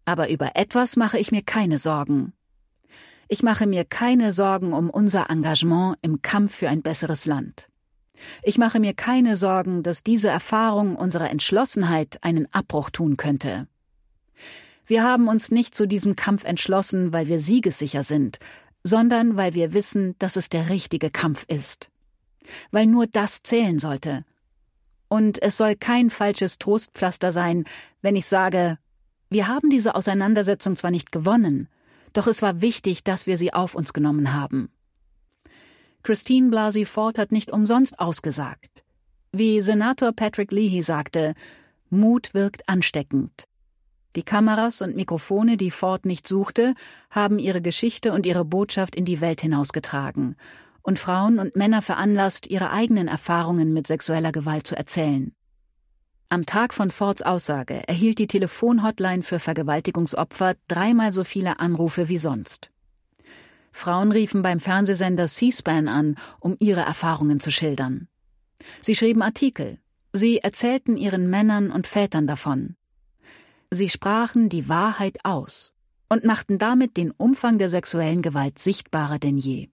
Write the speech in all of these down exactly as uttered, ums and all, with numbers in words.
Aber über etwas mache ich mir keine Sorgen. Ich mache mir keine Sorgen um unser Engagement im Kampf für ein besseres Land. Ich mache mir keine Sorgen, dass diese Erfahrung unserer Entschlossenheit einen Abbruch tun könnte. Wir haben uns nicht zu diesem Kampf entschlossen, weil wir siegessicher sind, sondern weil wir wissen, dass es der richtige Kampf ist. Weil nur das zählen sollte. Und es soll kein falsches Trostpflaster sein, wenn ich sage, wir haben diese Auseinandersetzung zwar nicht gewonnen, doch es war wichtig, dass wir sie auf uns genommen haben. Christine Blasey Ford hat nicht umsonst ausgesagt. Wie Senator Patrick Leahy sagte, Mut wirkt ansteckend. Die Kameras und Mikrofone, die Ford nicht suchte, haben ihre Geschichte und ihre Botschaft in die Welt hinausgetragen und Frauen und Männer veranlasst, ihre eigenen Erfahrungen mit sexueller Gewalt zu erzählen. Am Tag von Fords Aussage erhielt die Telefonhotline für Vergewaltigungsopfer dreimal so viele Anrufe wie sonst. Frauen riefen beim Fernsehsender C-SPAN an, um ihre Erfahrungen zu schildern. Sie schrieben Artikel. Sie erzählten ihren Männern und Vätern davon. Sie sprachen die Wahrheit aus und machten damit den Umfang der sexuellen Gewalt sichtbarer denn je.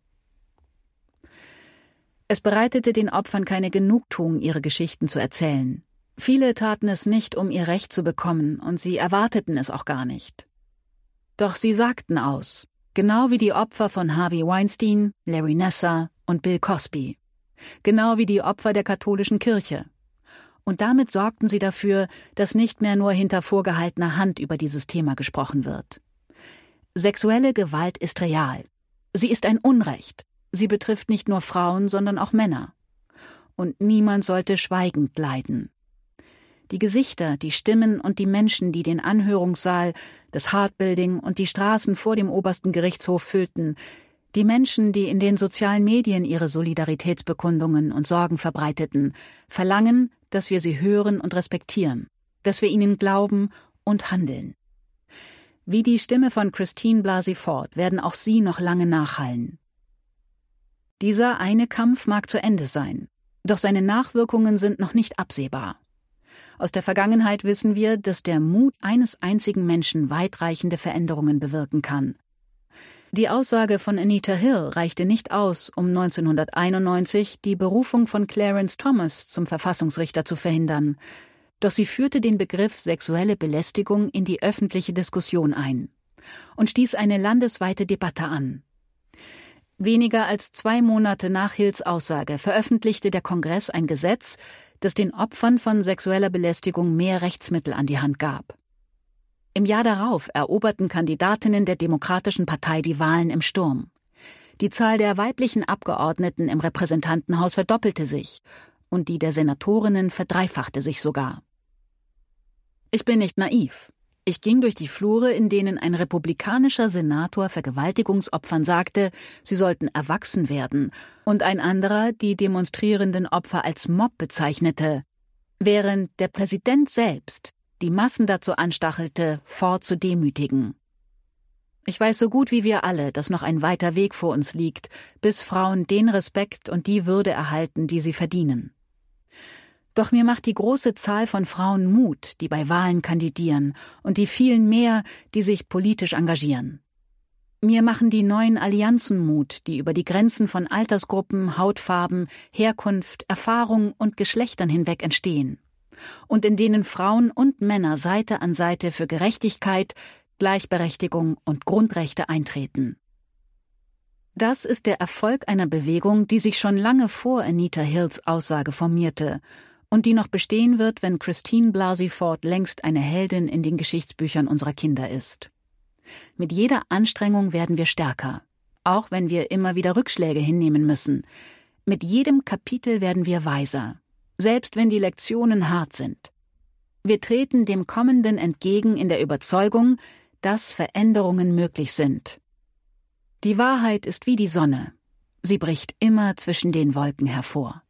Es bereitete den Opfern keine Genugtuung, ihre Geschichten zu erzählen. Viele taten es nicht, um ihr Recht zu bekommen, und sie erwarteten es auch gar nicht. Doch sie sagten aus. Genau wie die Opfer von Harvey Weinstein, Larry Nassar und Bill Cosby. Genau wie die Opfer der katholischen Kirche. Und damit sorgten sie dafür, dass nicht mehr nur hinter vorgehaltener Hand über dieses Thema gesprochen wird. Sexuelle Gewalt ist real. Sie ist ein Unrecht. Sie betrifft nicht nur Frauen, sondern auch Männer. Und niemand sollte schweigend leiden. Die Gesichter, die Stimmen und die Menschen, die den Anhörungssaal, das Hart Building und die Straßen vor dem obersten Gerichtshof füllten, die Menschen, die in den sozialen Medien ihre Solidaritätsbekundungen und Sorgen verbreiteten, verlangen, dass wir sie hören und respektieren, dass wir ihnen glauben und handeln. Wie die Stimme von Christine Blasey Ford werden auch sie noch lange nachhallen. Dieser eine Kampf mag zu Ende sein, doch seine Nachwirkungen sind noch nicht absehbar. Aus der Vergangenheit wissen wir, dass der Mut eines einzigen Menschen weitreichende Veränderungen bewirken kann. Die Aussage von Anita Hill reichte nicht aus, um neunzehnhunderteinundneunzig die Berufung von Clarence Thomas zum Verfassungsrichter zu verhindern. Doch sie führte den Begriff sexuelle Belästigung in die öffentliche Diskussion ein und stieß eine landesweite Debatte an. Weniger als zwei Monate nach Hills Aussage veröffentlichte der Kongress ein Gesetz, das den Opfern von sexueller Belästigung mehr Rechtsmittel an die Hand gab. Im Jahr darauf eroberten Kandidatinnen der Demokratischen Partei die Wahlen im Sturm. Die Zahl der weiblichen Abgeordneten im Repräsentantenhaus verdoppelte sich und die der Senatorinnen verdreifachte sich sogar. Ich bin nicht naiv. Ich ging durch die Flure, in denen ein republikanischer Senator Vergewaltigungsopfern sagte, sie sollten erwachsen werden, und ein anderer die demonstrierenden Opfer als Mob bezeichnete, während der Präsident selbst die Massen dazu anstachelte, Ford zu demütigen. Ich weiß so gut wie wir alle, dass noch ein weiter Weg vor uns liegt, bis Frauen den Respekt und die Würde erhalten, die sie verdienen. Doch mir macht die große Zahl von Frauen Mut, die bei Wahlen kandidieren, und die vielen mehr, die sich politisch engagieren. Mir machen die neuen Allianzen Mut, die über die Grenzen von Altersgruppen, Hautfarben, Herkunft, Erfahrung und Geschlechtern hinweg entstehen. Und in denen Frauen und Männer Seite an Seite für Gerechtigkeit, Gleichberechtigung und Grundrechte eintreten. Das ist der Erfolg einer Bewegung, die sich schon lange vor Anita Hills Aussage formierte und die noch bestehen wird, wenn Christine Blasey Ford längst eine Heldin in den Geschichtsbüchern unserer Kinder ist. Mit jeder Anstrengung werden wir stärker, auch wenn wir immer wieder Rückschläge hinnehmen müssen. Mit jedem Kapitel werden wir weiser, selbst wenn die Lektionen hart sind. Wir treten dem Kommenden entgegen in der Überzeugung, dass Veränderungen möglich sind. Die Wahrheit ist wie die Sonne. Sie bricht immer zwischen den Wolken hervor.